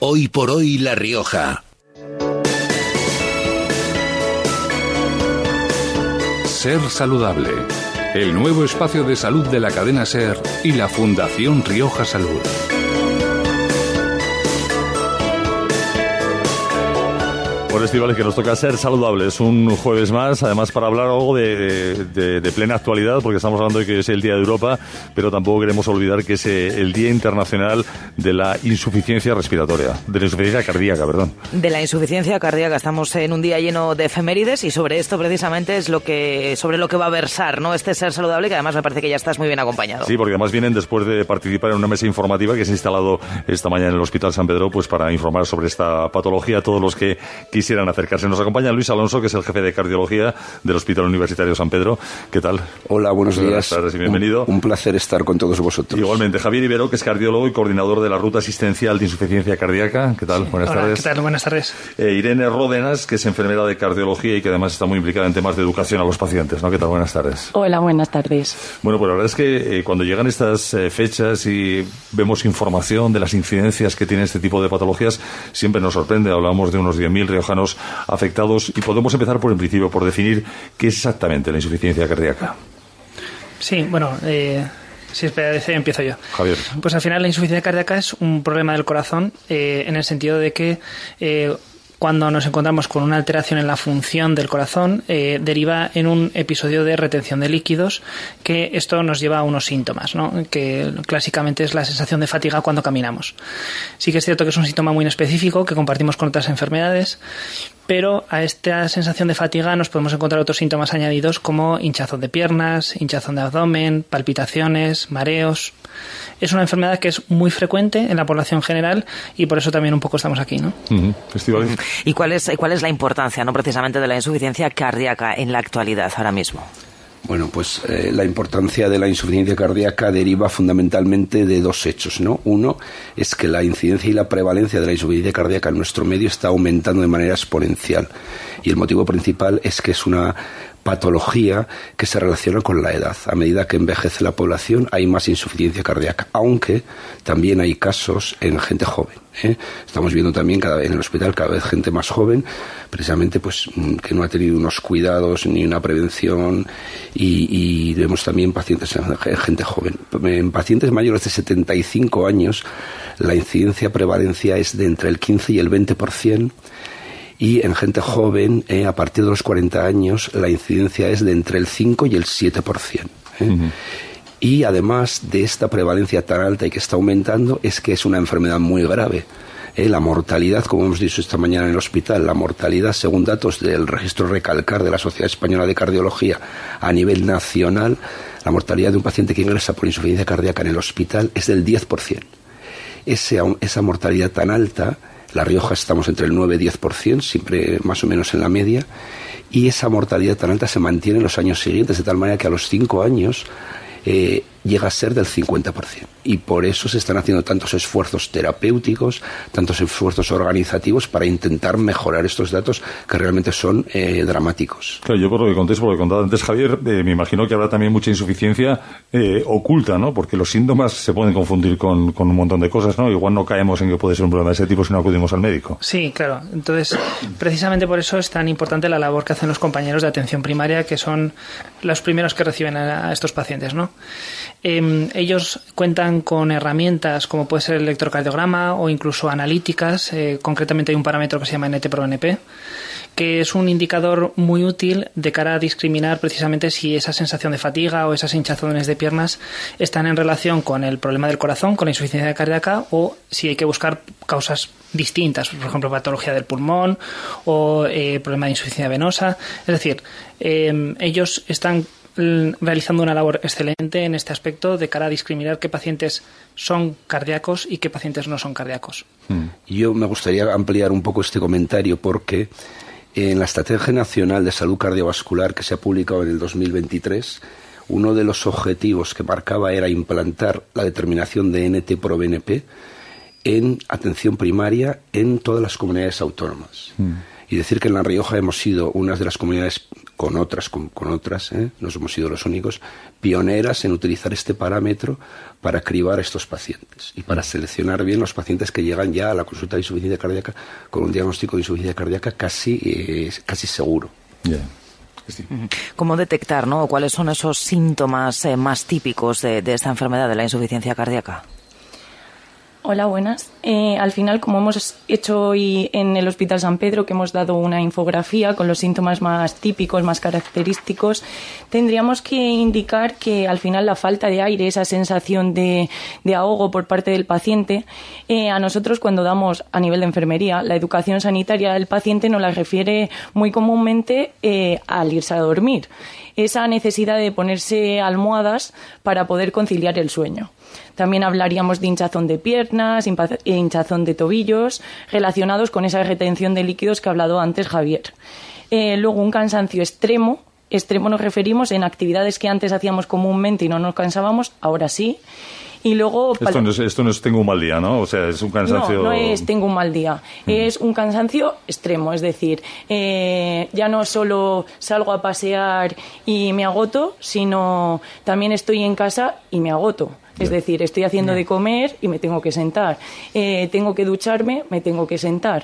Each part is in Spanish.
Hoy por hoy La Rioja. Ser saludable. El nuevo espacio de salud de la cadena SER y la Fundación Rioja Salud. Bueno, Estíbaliz, que nos toca ser saludables un jueves más, además para hablar algo de plena actualidad, porque estamos hablando de que es el Día de Europa, pero tampoco queremos olvidar que es el Día Internacional de la Insuficiencia Respiratoria, de la insuficiencia cardíaca, perdón. De la insuficiencia cardíaca. Estamos en un día lleno de efemérides y sobre esto precisamente es sobre lo que va a versar, ¿no? Este Ser Saludable, que además me parece que ya estás muy bien acompañado. Sí, porque además vienen después de participar en una mesa informativa que se ha instalado esta mañana en el Hospital San Pedro, pues para informar sobre esta patología a todos los que quisieran acercarse. Nos acompaña Luis Alonso, que es el jefe de cardiología del Hospital Universitario San Pedro. ¿Qué tal? Hola, buenos días. Buenas tardes y bienvenido. Un placer estar con todos vosotros. Igualmente, Javier Ibero, que es cardiólogo y coordinador de la Ruta Asistencial de Insuficiencia Cardíaca. ¿Qué tal? Buenas tardes. ¿Qué tal? Buenas tardes. Irene Ródenas, que es enfermera de cardiología y que además está muy implicada en temas de educación a los pacientes, ¿no? ¿Qué tal? Buenas tardes. Hola, buenas tardes. Bueno, pues la verdad es que cuando llegan estas fechas y vemos información de las incidencias que tiene este tipo de patologías, siempre nos sorprende. Hablamos de unos 10.000 riojanos afectados y podemos empezar por el principio, por definir qué es exactamente la insuficiencia cardíaca. Sí, bueno, si os parece, empiezo yo. Javier. Pues al final la insuficiencia cardíaca es un problema del corazón en el sentido de que cuando nos encontramos con una alteración en la función del corazón, deriva en un episodio de retención de líquidos, que esto nos lleva a unos síntomas, ¿no? Que clásicamente es la sensación de fatiga cuando caminamos. Sí que es cierto que es un síntoma muy específico que compartimos con otras enfermedades, pero a esta sensación de fatiga nos podemos encontrar otros síntomas añadidos como hinchazón de piernas, hinchazón de abdomen, palpitaciones, mareos. Es una enfermedad que es muy frecuente en la población general y por eso también un poco estamos aquí, ¿no? Estíbaliz. ¿Y cuál es la importancia, no precisamente, de la insuficiencia cardíaca en la actualidad, ahora mismo? Bueno, pues la importancia de la insuficiencia cardíaca deriva fundamentalmente de dos hechos, ¿no? Uno es que la incidencia y la prevalencia de la insuficiencia cardíaca en nuestro medio está aumentando de manera exponencial. Y el motivo principal es que es una patología que se relaciona con la edad. A medida que envejece la población hay más insuficiencia cardíaca, aunque también hay casos en gente joven, ¿eh? Estamos viendo también en el hospital cada vez gente más joven, precisamente pues que no ha tenido unos cuidados ni una prevención, y vemos también pacientes en gente joven. En pacientes mayores de 75 años la incidencia prevalencia es de entre el 15 y el 20%. Y en gente joven, a partir de los 40 años, la incidencia es de entre el 5 y el 7%. Y además de esta prevalencia tan alta y que está aumentando, es que es una enfermedad muy grave. La mortalidad, como hemos dicho esta mañana en el hospital, la mortalidad, según datos del registro Recalcar de la Sociedad Española de Cardiología a nivel nacional, la mortalidad de un paciente que ingresa por insuficiencia cardíaca en el hospital es del 10%. Esa mortalidad tan alta, La Rioja estamos entre el 9 y 10%, siempre más o menos en la media, y esa mortalidad tan alta se mantiene en los años siguientes, de tal manera que a los 5 años llega a ser del 50%. Y por eso se están haciendo tantos esfuerzos terapéuticos, tantos esfuerzos organizativos para intentar mejorar estos datos que realmente son dramáticos. Claro, yo por lo que contaba antes Javier, me imagino que habrá también mucha insuficiencia oculta, ¿no? Porque los síntomas se pueden confundir con un montón de cosas, ¿no? Igual no caemos en que puede ser un problema de ese tipo si no acudimos al médico. Sí, claro. Entonces, precisamente por eso es tan importante la labor que hacen los compañeros de atención primaria, que son los primeros que reciben a estos pacientes, ¿no? Ellos cuentan con herramientas como puede ser el electrocardiograma o incluso analíticas. Concretamente hay un parámetro que se llama NT-proBNP, que es un indicador muy útil de cara a discriminar precisamente si esa sensación de fatiga o esas hinchazones de piernas están en relación con el problema del corazón, con la insuficiencia cardíaca, o si hay que buscar causas distintas, por ejemplo, patología del pulmón o problema de insuficiencia venosa. Es decir, ellos están realizando una labor excelente en este aspecto de cara a discriminar qué pacientes son cardíacos y qué pacientes no son cardíacos. Yo me gustaría ampliar un poco este comentario porque en la Estrategia Nacional de Salud Cardiovascular que se ha publicado en el 2023, uno de los objetivos que marcaba era implantar la determinación de NT-proBNP en atención primaria en todas las comunidades autónomas. Y decir que en La Rioja hemos sido una de las comunidades con otras, no hemos sido los únicos, pioneras en utilizar este parámetro para cribar a estos pacientes y para seleccionar bien los pacientes que llegan ya a la consulta de insuficiencia cardíaca con un diagnóstico de insuficiencia cardíaca casi seguro. Yeah. ¿Cómo detectar, ¿no? ¿Cuáles son esos síntomas más típicos de esta enfermedad, de la insuficiencia cardíaca? Hola, buenas. Al final, como hemos hecho hoy en el Hospital San Pedro, que hemos dado una infografía con los síntomas más típicos, más característicos, tendríamos que indicar que al final la falta de aire, esa sensación de ahogo por parte del paciente, a nosotros cuando damos a nivel de enfermería, la educación sanitaria del paciente nos la refiere muy comúnmente al irse a dormir. Esa necesidad de ponerse almohadas para poder conciliar el sueño. También hablaríamos de hinchazón de piernas, hinchazón de tobillos, relacionados con esa retención de líquidos que ha hablado antes Javier. Luego un cansancio extremo nos referimos en actividades que antes hacíamos comúnmente y no nos cansábamos, ahora sí. Y luego esto no es tengo un mal día, ¿no? O sea, es un cansancio... No es tengo un mal día. Es un cansancio extremo. Es decir, ya no solo salgo a pasear y me agoto, sino también estoy en casa y me agoto. Es decir, estoy haciendo de comer y me tengo que sentar. Tengo que ducharme, me tengo que sentar.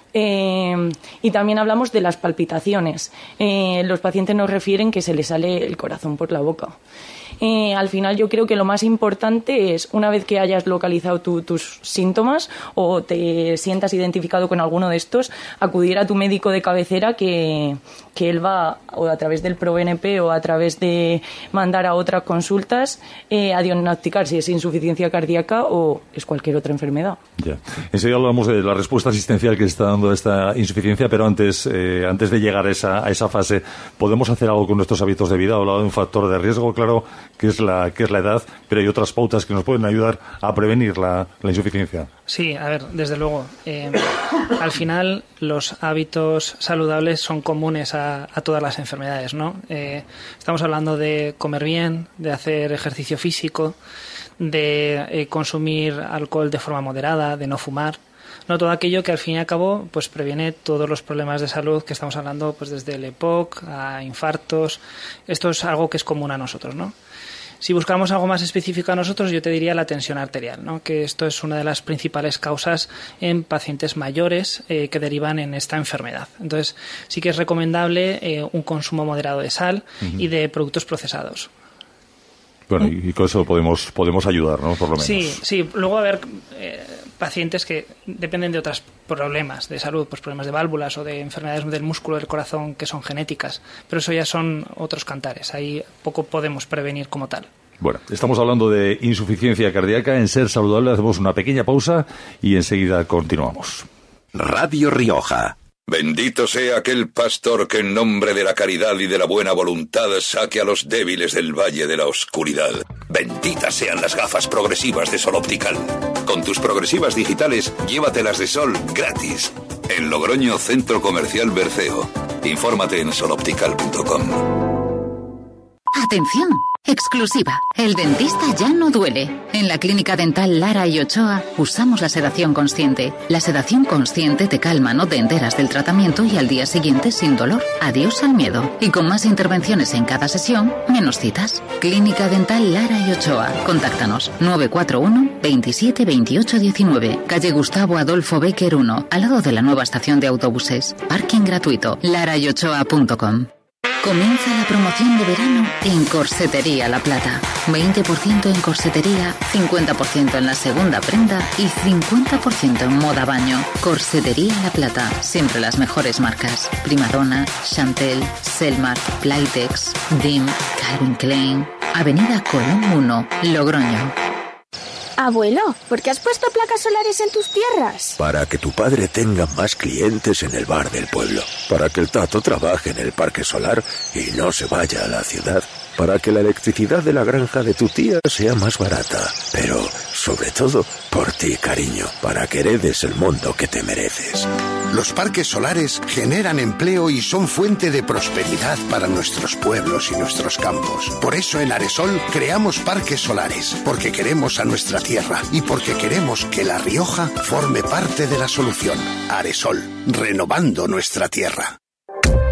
Y también hablamos de las palpitaciones. Los pacientes nos refieren que se les sale el corazón por la boca. Al final yo creo que lo más importante es, una vez que hayas localizado tus síntomas o te sientas identificado con alguno de estos, acudir a tu médico de cabecera que él va, o a través del ProBNP o a través de mandar a otras consultas, a diagnosticar si es insuficiencia cardíaca o es cualquier otra enfermedad. Ya. Enseguida hablamos de la respuesta asistencial que está dando esta insuficiencia, pero antes de llegar a esa fase, ¿podemos hacer algo con nuestros hábitos de vida? He hablado de un factor de riesgo, claro, que es la edad, pero hay otras pautas que nos pueden ayudar a prevenir la insuficiencia. Sí, a ver, desde luego. Al final, los hábitos saludables son comunes a todas las enfermedades, ¿no? Estamos hablando de comer bien, de hacer ejercicio físico, de consumir alcohol de forma moderada, de no fumar. No, todo aquello que al fin y al cabo pues previene todos los problemas de salud que estamos hablando, pues desde el EPOC a infartos. Esto es algo que es común a nosotros, ¿no? Si buscamos algo más específico a nosotros, yo te diría la tensión arterial, ¿no? Que esto es una de las principales causas en pacientes mayores que derivan en esta enfermedad. Entonces, sí que es recomendable un consumo moderado de sal y de productos procesados. Bueno, y con eso podemos ayudar, ¿no? Por lo menos. Sí. Luego, a ver, pacientes que dependen de otros problemas de salud, pues problemas de válvulas o de enfermedades del músculo del corazón que son genéticas, pero eso ya son otros cantares. Ahí poco podemos prevenir como tal. Bueno, estamos hablando de insuficiencia cardíaca. En Ser Saludable hacemos una pequeña pausa y enseguida continuamos. Radio Rioja. Bendito sea aquel pastor que en nombre de la caridad y de la buena voluntad saque a los débiles del valle de la oscuridad. Benditas sean las gafas progresivas de Sol Optical. Con tus progresivas digitales, llévatelas de sol gratis. En Logroño, Centro Comercial Berceo. Infórmate en soloptical.com. ¡Atención! Exclusiva. El dentista ya no duele. En la Clínica Dental Lara y Ochoa usamos la sedación consciente. La sedación consciente te calma, no te enteras del tratamiento y al día siguiente sin dolor. Adiós al miedo. Y con más intervenciones en cada sesión, menos citas. Clínica Dental Lara y Ochoa. Contáctanos 941 27 28 19. Calle Gustavo Adolfo Bécquer 1, al lado de la nueva estación de autobuses. Parking gratuito. larayOchoa.com. Comienza la promoción de verano en Corsetería La Plata. 20% en corsetería, 50% en la segunda prenda y 50% en moda baño. Corsetería La Plata. Siempre las mejores marcas. Primadonna, Chantel, Selmark, Playtex, DIM, Calvin Klein. Avenida Colón 1, Logroño. Abuelo, ¿por qué has puesto placas solares en tus tierras? Para que tu padre tenga más clientes en el bar del pueblo. Para que el Tato trabaje en el parque solar y no se vaya a la ciudad. Para que la electricidad de la granja de tu tía sea más barata. Pero, sobre todo, por ti, cariño. Para que heredes el mundo que te mereces. Los parques solares generan empleo y son fuente de prosperidad para nuestros pueblos y nuestros campos. Por eso en Aresol creamos parques solares. Porque queremos a nuestra tierra y porque queremos que La Rioja forme parte de la solución. Aresol, renovando nuestra tierra.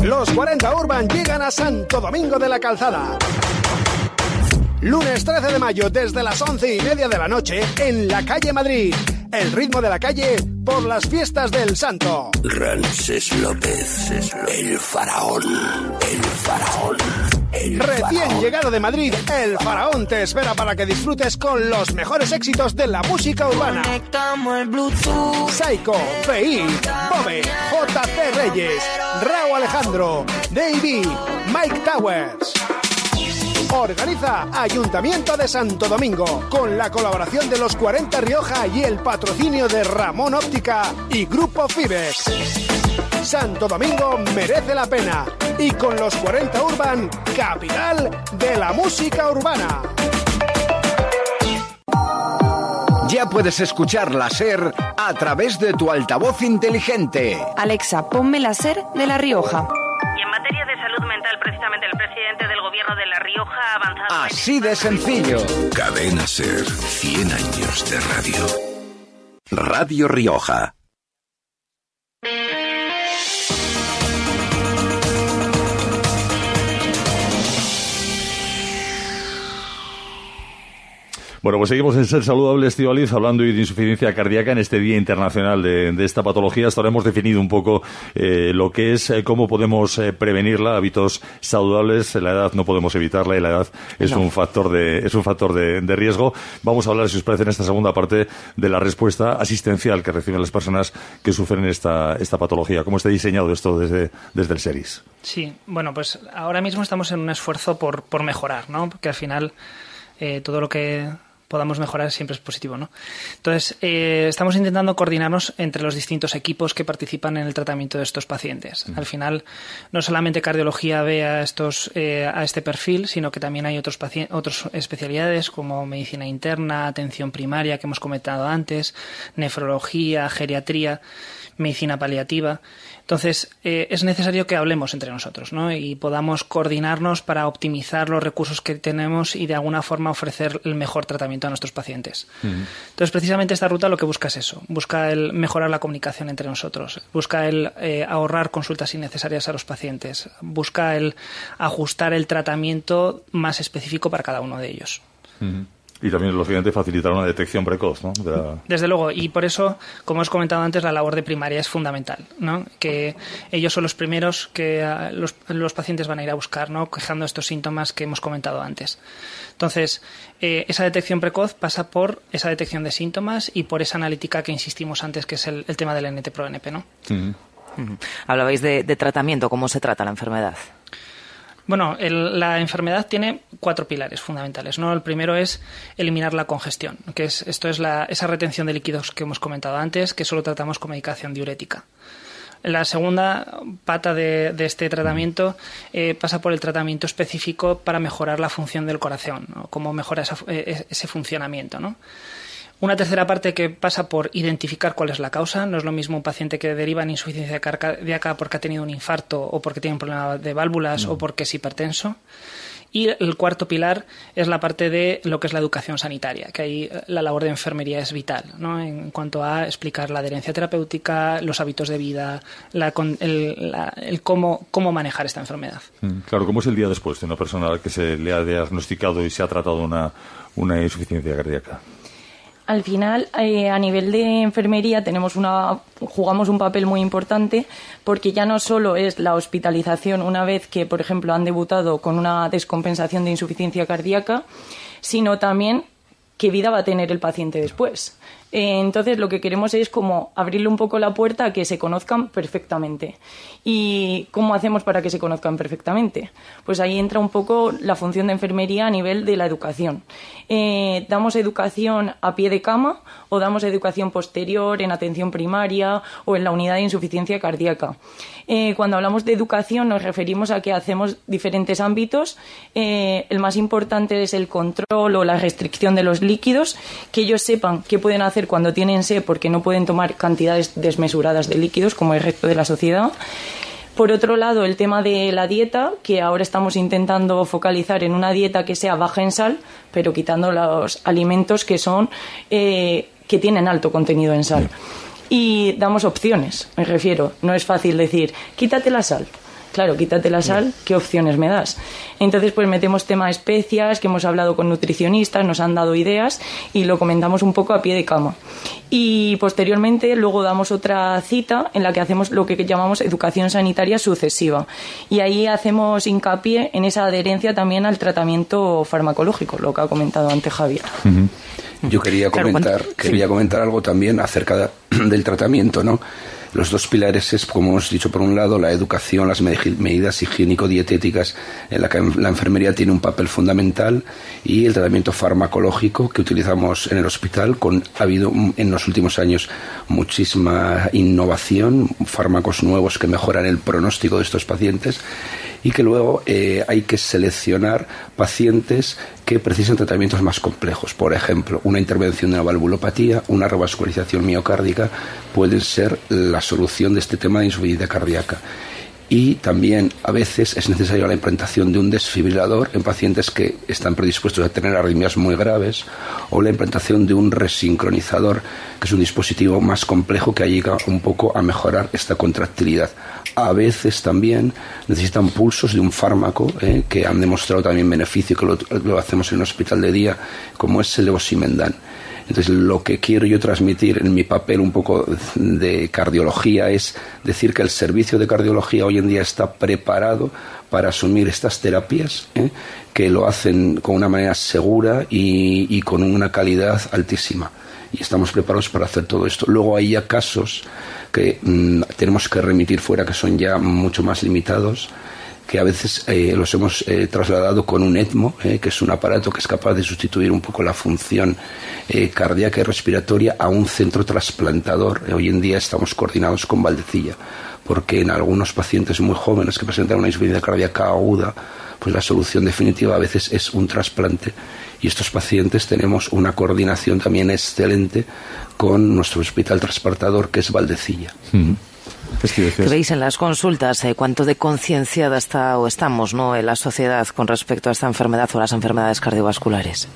Los 40 Urban llegan a Santo Domingo de la Calzada. Lunes 13 de mayo desde las 11:30 de la noche en la calle Madrid. El ritmo de la calle por las fiestas del Santo. Ramsés López, el faraón, el faraón. Recién llegado de Madrid, el Faraón te espera para que disfrutes con los mejores éxitos de la música urbana. Psycho, Feid, Bobe, J.C. Reyes, Rauw Alejandro, Davey, Mike Towers. Organiza Ayuntamiento de Santo Domingo con la colaboración de los 40 Rioja y el patrocinio de Ramón Óptica y Grupo Fibex. Santo Domingo merece la pena y con los 40 Urban, capital de la música urbana. Ya puedes escuchar la SER a través de tu altavoz inteligente. Alexa, ponme la SER de La Rioja. Y en materia de salud mental, precisamente el presidente del gobierno de La Rioja ha avanzado... Así de sencillo. Cadena SER, 100 años de radio. Radio Rioja. Bueno, pues seguimos en Ser Saludable, Estíbaliz, hablando hoy de insuficiencia cardíaca en este Día Internacional de esta patología. Hasta ahora hemos definido un poco lo que es, cómo podemos prevenirla, hábitos saludables. La edad no podemos evitarla y la edad es un factor de riesgo. Vamos a hablar, si os parece, en esta segunda parte de la respuesta asistencial que reciben las personas que sufren esta patología. ¿Cómo está diseñado esto desde el SERIS? Sí, bueno, pues ahora mismo estamos en un esfuerzo por mejorar, ¿no? Porque al final todo lo que podamos mejorar siempre es positivo, ¿no? Entonces, estamos intentando coordinarnos entre los distintos equipos que participan en el tratamiento de estos pacientes. Al final, no solamente cardiología ve a este perfil, sino que también hay otras especialidades como medicina interna, atención primaria, que hemos comentado antes, nefrología, geriatría, medicina paliativa. Entonces, es necesario que hablemos entre nosotros, ¿no? Y podamos coordinarnos para optimizar los recursos que tenemos y de alguna forma ofrecer el mejor tratamiento a nuestros pacientes. Entonces, precisamente esta ruta lo que busca es eso, busca el mejorar la comunicación entre nosotros, busca el ahorrar consultas innecesarias a los pacientes, busca el ajustar el tratamiento más específico para cada uno de ellos. Y también, lógicamente, facilitar una detección precoz, ¿no? Desde luego, y por eso, como os comentado antes, la labor de primaria es fundamental, ¿no? Que ellos son los primeros que los pacientes van a ir a buscar, ¿no? Quejando estos síntomas que hemos comentado antes. Entonces, esa detección precoz pasa por esa detección de síntomas y por esa analítica que insistimos antes, que es el tema del NT-proBNP, ¿no? Hablabais de tratamiento, ¿cómo se trata la enfermedad? Bueno, la enfermedad tiene 4 pilares fundamentales, ¿no? El primero es eliminar la congestión, que es esa retención de líquidos que hemos comentado antes, que solo tratamos con medicación diurética. La segunda pata de este tratamiento pasa por el tratamiento específico para mejorar la función del corazón, ¿no? Cómo mejora ese funcionamiento, ¿no? Una tercera parte que pasa por identificar cuál es la causa. No es lo mismo un paciente que deriva en insuficiencia cardíaca porque ha tenido un infarto o porque tiene un problema de válvulas o porque es hipertenso. Y el cuarto pilar es la parte de lo que es la educación sanitaria, que ahí la labor de enfermería es vital, ¿no? En cuanto a explicar la adherencia terapéutica, los hábitos de vida, el cómo manejar esta enfermedad. Claro, ¿cómo es el día después de una persona a la que se le ha diagnosticado y se ha tratado una insuficiencia cardíaca? Al final, a nivel de enfermería jugamos un papel muy importante porque ya no solo es la hospitalización una vez que, por ejemplo, han debutado con una descompensación de insuficiencia cardíaca, sino también qué vida va a tener el paciente después. Entonces, lo que queremos es como abrirle un poco la puerta a que se conozcan perfectamente. ¿Y cómo hacemos para que se conozcan perfectamente? Pues ahí entra un poco la función de enfermería a nivel de la educación. Damos educación a pie de cama o damos educación posterior en atención primaria o en la unidad de insuficiencia cardíaca. Cuando hablamos de educación nos referimos a que hacemos diferentes ámbitos. El más importante es el control o la restricción de los líquidos, que ellos sepan qué pueden hacer cuando tienen sed porque no pueden tomar cantidades desmesuradas de líquidos como el resto de la sociedad. Por otro lado, el tema de la dieta, que ahora estamos intentando focalizar en una dieta que sea baja en sal, pero quitando los alimentos que tienen alto contenido en sal. Y damos opciones, me refiero. No es fácil decir, quítate la sal. claro, quítate la sal, ¿qué opciones me das? Entonces, pues metemos tema especias, que hemos hablado con nutricionistas, nos han dado ideas y lo comentamos un poco a pie de cama. Y posteriormente luego damos otra cita en la que hacemos lo que llamamos educación sanitaria sucesiva. Y ahí hacemos hincapié en esa adherencia también al tratamiento farmacológico, lo que ha comentado antes Javier. Yo quería comentar algo también acerca del tratamiento, ¿no? Los dos pilares es, como hemos dicho, por un lado, la educación, las medidas higiénico-dietéticas en la que la enfermería tiene un papel fundamental, y el tratamiento farmacológico que utilizamos en el hospital. Ha habido en los últimos años muchísima innovación, fármacos nuevos que mejoran el pronóstico de estos pacientes, y que luego hay que seleccionar pacientes que precisan tratamientos más complejos. Por ejemplo, una intervención de una valvulopatía, una revascularización miocárdica pueden ser la solución de este tema de insuficiencia cardíaca. Y también a veces es necesaria la implantación de un desfibrilador en pacientes que están predispuestos a tener arritmias muy graves, o la implantación de un resincronizador, que es un dispositivo más complejo que ayuda un poco a mejorar esta contractilidad. A veces también necesitan pulsos de un fármaco que han demostrado también beneficio, que lo hacemos en un hospital de día, como es el levosimendan. Entonces, lo que quiero yo transmitir en mi papel un poco de cardiología es decir que el servicio de cardiología hoy en día está preparado para asumir estas terapias, que lo hacen con una manera segura y con una calidad altísima. Y estamos preparados para hacer todo esto. Luego hay ya casos que tenemos que remitir fuera, que son ya mucho más limitados, que a veces los hemos trasladado con un ECMO, que es un aparato que es capaz de sustituir un poco la función cardíaca y respiratoria, a un centro trasplantador. Hoy en día estamos coordinados con Valdecilla, porque en algunos pacientes muy jóvenes que presentan una insuficiencia cardíaca aguda, pues la solución definitiva a veces es un trasplante. Y estos pacientes tenemos una coordinación también excelente con nuestro hospital trasplantador, que es Valdecilla. ¿Qué veis en las consultas? ¿Cuánto de concienciada estamos, ¿no?, en la sociedad con respecto a esta enfermedad o a las enfermedades cardiovasculares?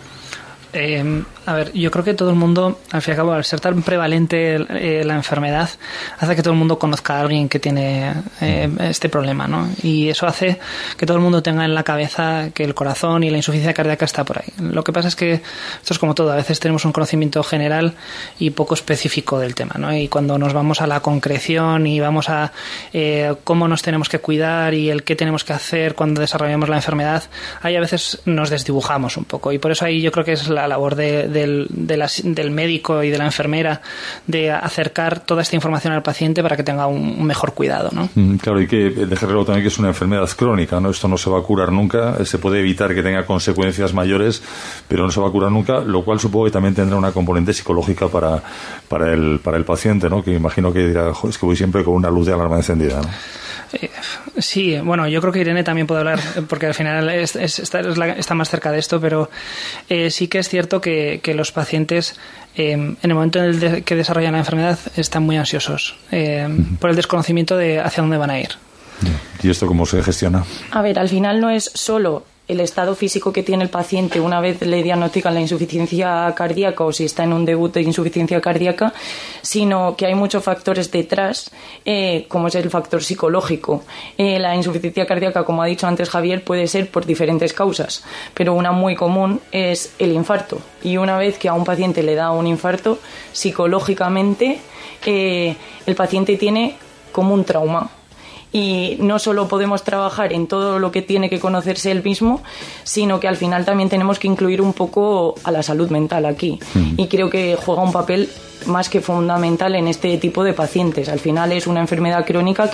A ver, yo creo que todo el mundo, al fin y al cabo, al ser tan prevalente la enfermedad, hace que todo el mundo conozca a alguien que tiene este problema, ¿no? Y eso hace que todo el mundo tenga en la cabeza que el corazón y la insuficiencia cardíaca está por ahí. Lo que pasa es que esto es como todo, a veces tenemos un conocimiento general y poco específico del tema, ¿no? Y cuando nos vamos a la concreción y vamos a cómo nos tenemos que cuidar y el qué tenemos que hacer cuando desarrollamos la enfermedad, ahí a veces nos desdibujamos un poco. Y por eso ahí yo creo que es la labor del médico y de la enfermera de acercar toda esta información al paciente para que tenga un mejor cuidado, ¿no? Claro, y que dejar claro también que es una enfermedad crónica, ¿no? Esto no se va a curar nunca, se puede evitar que tenga consecuencias mayores, pero no se va a curar nunca, lo cual supongo que también tendrá una componente psicológica para el paciente, ¿no? Que imagino que dirá, es que voy siempre con una luz de alarma encendida, ¿no? Sí, bueno, yo creo que Irene también puede hablar, porque al final está más cerca de esto, pero sí que es cierto que los pacientes en el momento en el que desarrollan la enfermedad están muy ansiosos por el desconocimiento de hacia dónde van a ir. ¿Y esto cómo se gestiona? A ver, al final no es solo el estado físico que tiene el paciente una vez le diagnostican la insuficiencia cardíaca o si está en un debut de insuficiencia cardíaca, sino que hay muchos factores detrás, como es el factor psicológico. La insuficiencia cardíaca, como ha dicho antes Javier, puede ser por diferentes causas, pero una muy común es el infarto. Y una vez que a un paciente le da un infarto, psicológicamente el paciente tiene como un trauma. Y no solo podemos trabajar en todo lo que tiene que conocerse él mismo, sino que al final también tenemos que incluir un poco a la salud mental aquí. Y creo que juega un papel más que fundamental en este tipo de pacientes. Al final es una enfermedad crónica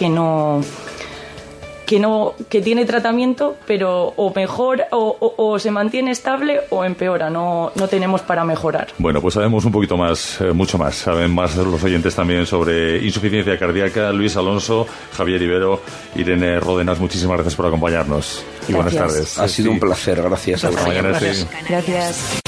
que tiene tratamiento, pero o mejora o se mantiene estable o empeora, no tenemos para mejorar. Bueno, pues sabemos un poquito más, mucho más, saben más los oyentes también sobre insuficiencia cardíaca. Luis Alonso, Javier Ibero, Irene Ródenas, muchísimas gracias por acompañarnos. Y buenas tardes. Ha sido un placer, gracias. Hasta mañana. Gracias.